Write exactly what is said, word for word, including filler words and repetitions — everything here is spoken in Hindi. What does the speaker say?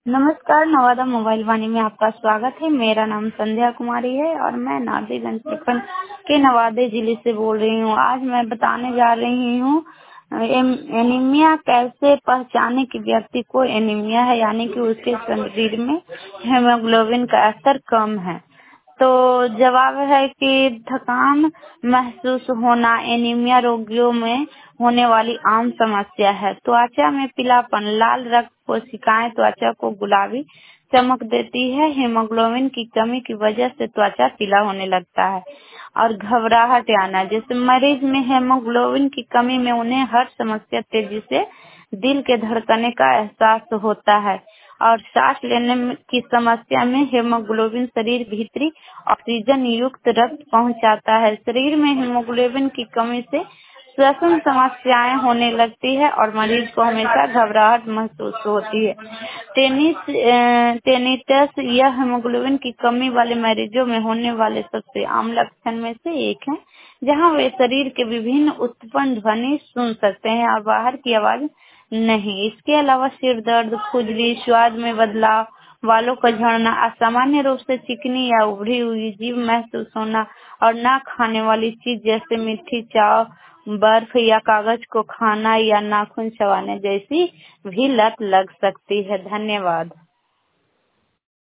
नमस्कार, नवादा मोबाइल वाणी में आपका स्वागत है। मेरा नाम संध्या कुमारी है और मैं नारदीगंज प्रखंड के नवादा जिले से बोल रही हूँ। आज मैं बताने जा रही हूँ एम- एनीमिया कैसे पहचाने कि व्यक्ति को एनीमिया है, यानी कि उसके शरीर में हेमोग्लोबिन का स्तर कम है। तो जवाब है कि थकान महसूस होना एनीमिया रोगियों में होने वाली आम समस्या है। त्वचा में पीलापन, लाल रक्त कोशिकाएं त्वचा को गुलाबी चमक देती है। हीमोग्लोबिन की कमी की वजह से त्वचा पीला होने लगता है और घबराहट आना। जैसे मरीज में हेमोग्लोबिन की कमी में उन्हें हर समस्या, तेजी से दिल के धड़कने का एहसास होता है और सांस लेने में- की समस्या में हेमोग्लोबिन शरीर भीतरी ऑक्सीजन युक्त रक्त पहुंचाता है। शरीर में हेमोग्लोबिन की कमी से श्वसन समस्याएं होने लगती है और मरीज को हमेशा घबराहट महसूस होती है। टेनिस अ, टेनिटस यह हेमोग्लोबिन की कमी वाले मरीजों में होने वाले सबसे आम लक्षण में से एक है, जहां वे शरीर के विभिन्न उत्पन्न ध्वनि सुन सकते हैं और बाहर की आवाज नहीं। इसके अलावा सिर दर्द, खुजली, स्वाद में बदलाव, बालों का झड़ना, असामान्य रूप से चिकनी या उभरी हुई जीभ महसूस होना और ना खाने वाली चीज जैसे मीठी चाव, बर्फ या कागज को खाना या नाखून चबाने जैसी भी लत लग सकती है। धन्यवाद।